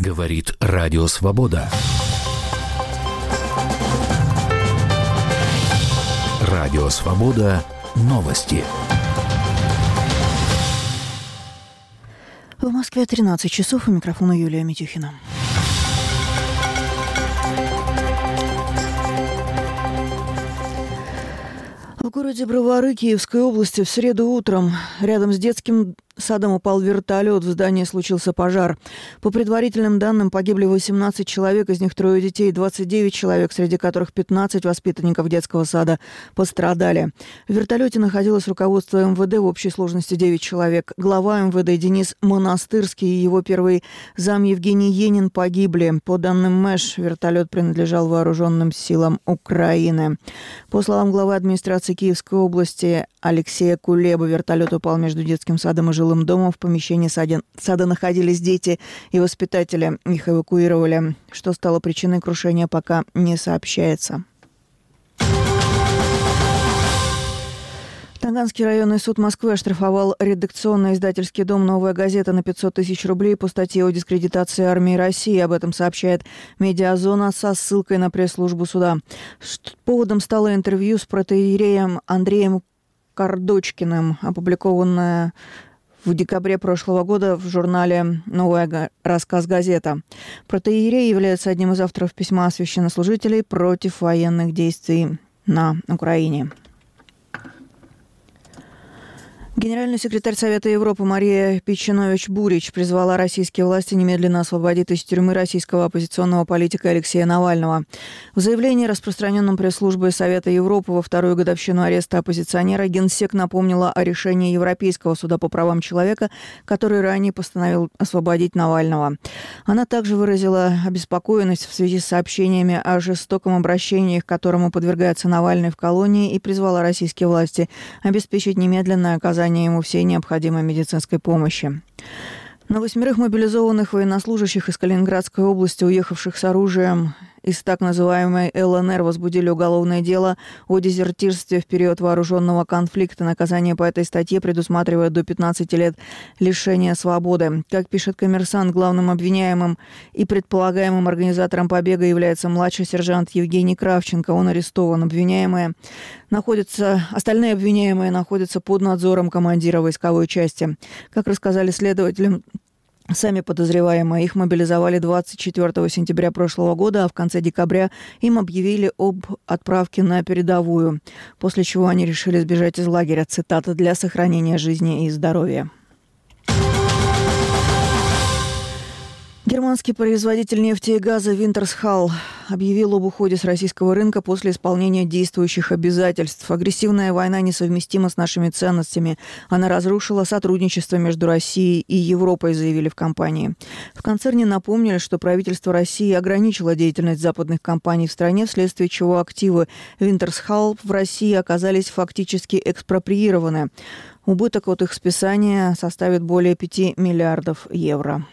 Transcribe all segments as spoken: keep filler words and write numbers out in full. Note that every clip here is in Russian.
Говорит Радио Свобода. Радио Свобода. Новости. В Москве тринадцать часов. У микрофона Юлия Митюхина. В городе Бровары Киевской области в среду утром рядом с детским садом упал вертолет. В здании случился пожар. По предварительным данным, погибли восемнадцать человек, из них трое детей, двадцать девять человек, среди которых пятнадцать воспитанников детского сада пострадали. В вертолете находилось руководство эм вэ дэ, в общей сложности девять человек. Глава эм вэ дэ Денис Монастырский и его первый зам Евгений Енин погибли. По данным МЭШ, вертолет принадлежал вооруженным силам Украины. По словам главы администрации Киевской области Алексея Кулеба, вертолет упал между детским садом и жилым домом. В помещении сада, сада находились дети и воспитатели. Их эвакуировали. Что стало причиной крушения, пока не сообщается. Таганский районный суд Москвы оштрафовал редакционно-издательский дом «Новая газета» на пятьсот тысяч рублей по статье о дискредитации армии России. Об этом сообщает «Медиазона» со ссылкой на пресс-службу суда. Поводом стало интервью с протоиереем Андреем Кардочкиным, опубликованное в декабре прошлого года в журнале «Новая рассказ-газета». Протоиерей является одним из авторов письма священнослужителей против военных действий на Украине. Генеральный секретарь Совета Европы Мария Пичинович-Бурич призвала российские власти немедленно освободить из тюрьмы российского оппозиционного политика Алексея Навального. В заявлении, распространенном пресс-службой Совета Европы во вторую годовщину ареста оппозиционера, Генсек напомнила о решении Европейского суда по правам человека, который ранее постановил освободить Навального. Она также выразила обеспокоенность в связи с сообщениями о жестоком обращении, к которому подвергается Навальный в колонии, и призвала российские власти обеспечить немедленное оказание ему всей необходимой медицинской помощи. На восьмерых мобилизованных военнослужащих из Калининградской области, уехавших с оружием из так называемой эл эн эр, возбудили уголовное дело о дезертирстве в период вооруженного конфликта. Наказание по этой статье предусматривает до пятнадцати лет лишения свободы. Как пишет «Коммерсант», главным обвиняемым и предполагаемым организатором побега является младший сержант Евгений Кравченко. Он арестован. Обвиняемые находятся, остальные обвиняемые находятся под надзором командира войсковой части. Как рассказали следователям, сами подозреваемые, их мобилизовали двадцать четвёртого сентября прошлого года, а в конце декабря им объявили об отправке на передовую, после чего они решили сбежать из лагеря, цитата, «для сохранения жизни и здоровья». Германский производитель нефти и газа Wintershall объявил об уходе с российского рынка после исполнения действующих обязательств. Агрессивная война несовместима с нашими ценностями. Она разрушила сотрудничество между Россией и Европой, заявили в компании. В концерне напомнили, что правительство России ограничило деятельность западных компаний в стране, вследствие чего активы Wintershall в России оказались фактически экспроприированы. Убыток от их списания составит более пяти миллиардов евро.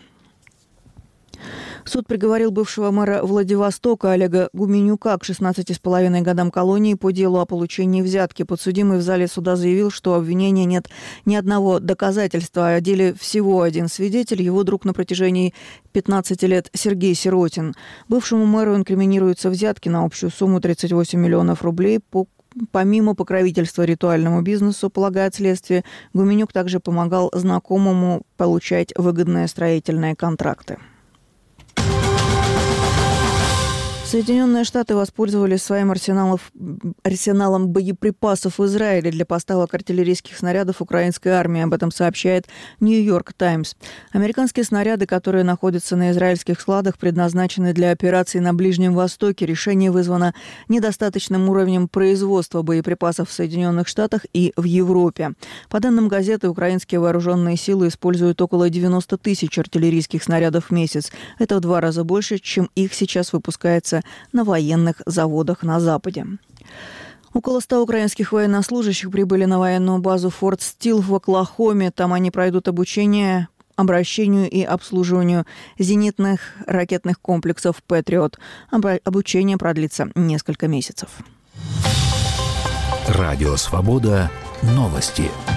Суд приговорил бывшего мэра Владивостока Олега Гуменюка к шестнадцати с половиной годам колонии по делу о получении взятки. Подсудимый в зале суда заявил, что обвинения нет ни одного доказательства, а о деле всего один свидетель, его друг на протяжении пятнадцати лет Сергей Сиротин. Бывшему мэру инкриминируются взятки на общую сумму тридцать восемь миллионов рублей по Помимо покровительства ритуальному бизнесу, полагает следствие, Гуменюк также помогал знакомому получать выгодные строительные контракты. Соединенные Штаты воспользовались своим арсеналом, арсеналом боеприпасов в Израиле для поставок артиллерийских снарядов украинской армии. Об этом сообщает «Нью-Йорк Таймс». Американские снаряды, которые находятся на израильских складах, предназначены для операций на Ближнем Востоке. Решение вызвано недостаточным уровнем производства боеприпасов в Соединенных Штатах и в Европе. По данным газеты, украинские вооруженные силы используют около девяноста тысяч артиллерийских снарядов в месяц. Это в два раза больше, чем их сейчас выпускается на военных заводах на Западе. Около ста украинских военнослужащих прибыли на военную базу Форт Стил в Оклахоме. Там они пройдут обучение обращению и обслуживанию зенитных ракетных комплексов «Патриот». Обучение продлится несколько месяцев. Радио «Свобода». Новости.